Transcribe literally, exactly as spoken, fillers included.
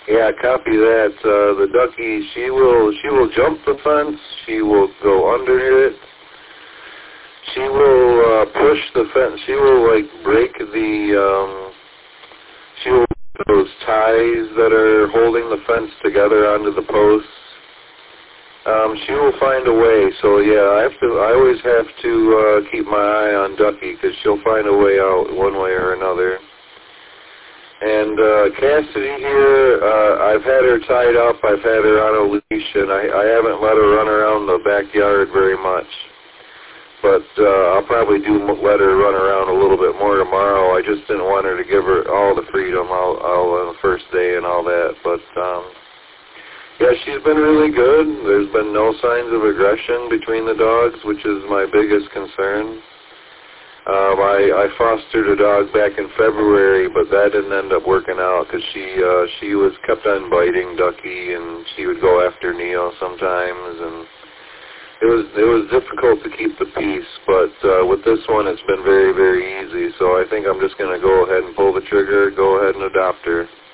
Yeah, copy that. Uh, the ducky, she will she will jump the fence. She will go under it. She will uh, push the fence. She will like break the. Um, she will those ties that are holding the fence together onto the posts. Um, she will find a way. So yeah, I have to. I always have to uh, keep my eye on Ducky because she'll find a way out one way or another. And uh, Cassidy here, uh, I've had her tied up. I've had her on a leash, and I, I haven't let her run around the backyard very much. But uh, I'll probably do let her run around a little bit more tomorrow. I just didn't want her to give her all the freedom all, all on the first day and all that. But um, yeah, she's been really good. There's been no signs of aggression between the dogs, which is my biggest concern. Um, I, I fostered a dog back in February, but that didn't end up working out because she uh, she was kept on biting Ducky, and she would go after Neo sometimes, and it was it was difficult to keep the peace. But uh, with this one, it's been very very easy. So I think I'm just going to go ahead and pull the trigger, go ahead and adopt her.